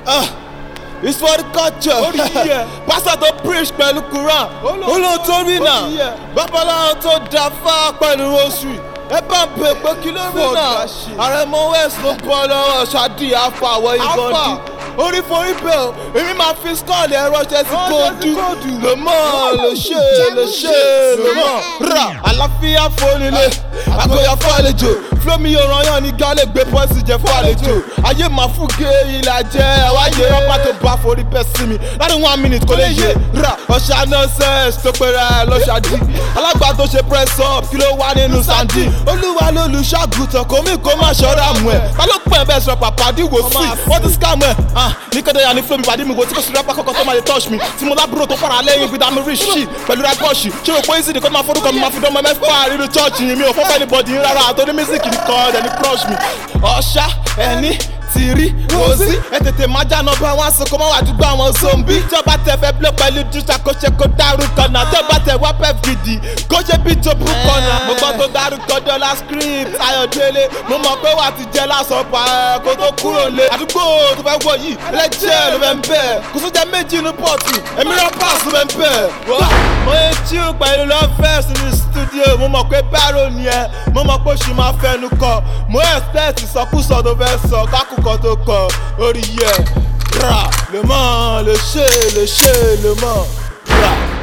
It's for the culture. Pastor tó preach pẹ̀lú Quran. Olóòtórí náà. Babaláwo tó dáfá pẹ̀lú oṣù. Ẹ bá ń pè pé kí ló rí náà. Àrẹ̀mọ West ló bọ́ lọ́wọ́ Ṣadí àfàwọ̀ ìgbọ̀ndì. Orí forí bẹ́ẹ̀ o, èmi máa fi skọ́ọ̀lì ẹ̀rọ ṣe sí kóòdù. Le mọ̀ le mọ̀ rà. Àlàáfíà fónílé, àgọ́yà fàlejò. Flomi yóò ràn yàn ní gálẹ̀ gbé pọ́ìsì jẹ fàlejò. Ayé máa fún gé ìlà jẹ́ wáyé rọ́pà tó bá forí bẹ́ sí mi. Láti 1 minute kò lè yé rà. Ọ̀ṣà nonsense tó pera ẹ̀ lọ́ṣàdí. Alágbà tó ṣe press up kí ló wá nínú sàndí. Olúwa lolùṣàgùtàn kò mí kó má ṣọ́ra mú ẹ̀. Ta ló pẹ̀ bẹ́ẹ̀ sọ pàpà díwò sí? Wọ́n ti scam ẹ̀. Ní kéde ya ní flow mi pàdé mi wo tí kò sí rápá kọ́kọ́ tó máa lè touch mi. Tí mo lábúrò tó fara lẹ́yìn gbé dàmí rich shit pẹ̀lú rákọ́ọ̀ṣì. Ṣé o pé easy nìkan máa forúkọ mi máa fi dánmọ́ mẹ́fà nínú church yìí mi ò fọ́fẹ́ anybody rárá àtọ́ní music nìkan ẹ̀dẹ̀ ní crush mi. Ọ̀ṣà ẹni ti rí wòsí ẹ tètè má jáná bá wọn sọ kó má wà dúgbò àwọn zombi. Tí ọba tẹ fẹ́ blow pẹ̀lú júṣà kó ṣe kó dárúkọ náà. Tí ọba tẹ wá pep gidi kó ṣe bí tó burúkọ náà. Mo gbọ́ tó dárúkọ dọ́là script Ayọ̀délé. Mo mọ̀ pé wà á ti jẹ́ lásán pa ẹ̀ kó tó kúrò lé. Àdúgbò tó fẹ́ wọ̀ yìí ẹlẹ́jẹ̀ ló fẹ́ ń bẹ̀. Kò sójà méjì inú pọ̀tù èmi rán pass ló fẹ́ ń bẹ̀. Mo yẹ chill pẹ̀lú lọ́fẹ̀ẹ́sì ní studio. Mo mọ̀ pé bárò ni ẹ. Mo mọ̀ pé oṣù máa fẹnu kọ. Mo expect ìsọkúsọ tó fẹ́ sọ kákùkọ tó kọ orí yẹ. Le mọ̀ le mọ̀ rà.